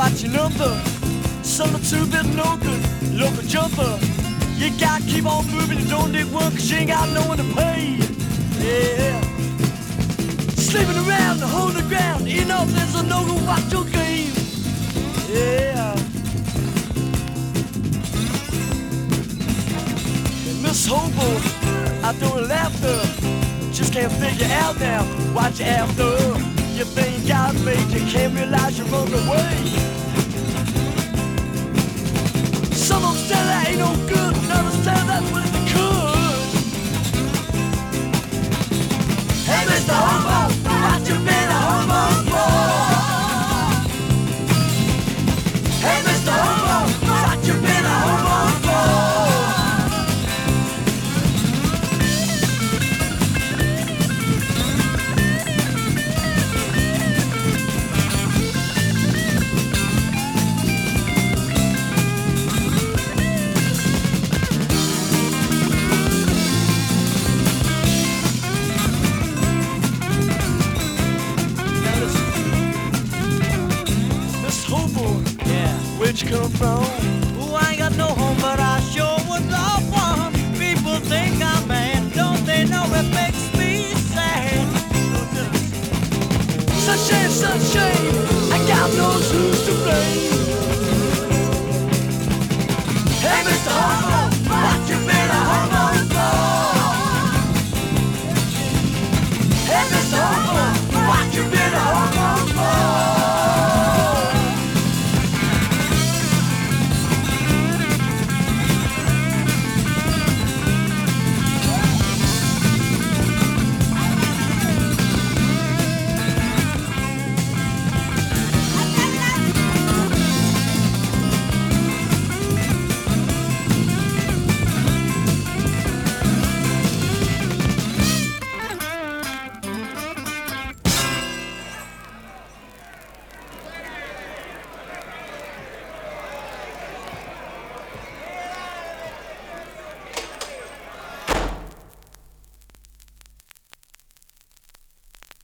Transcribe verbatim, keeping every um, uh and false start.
watch your number. Some are too bit no good, local jumper. You gotta keep on moving, you don't need work, cause you ain't got no one to pay. Yeah. Sleeping around, holding the ground, enough, there's a no go watch your game. Yeah. And Miss Hobo, I don't laughter. Just can't figure out now, watch you after. You think God made you, can't realize you're on the way. Some of them say that ain't no good, others say that's what it could. Hey, Mister Hobo, what you been a hobo for? Hey, Mister Hobo, what you been a hobo for? Where'd you come from?